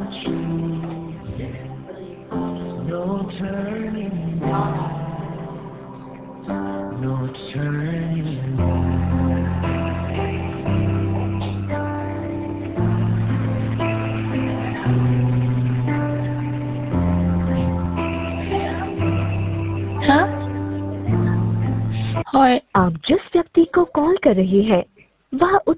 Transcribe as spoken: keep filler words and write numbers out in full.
No turning back, no turning हाँ होय आप जिस व्यक्ति को कॉल कर रहे हैं वह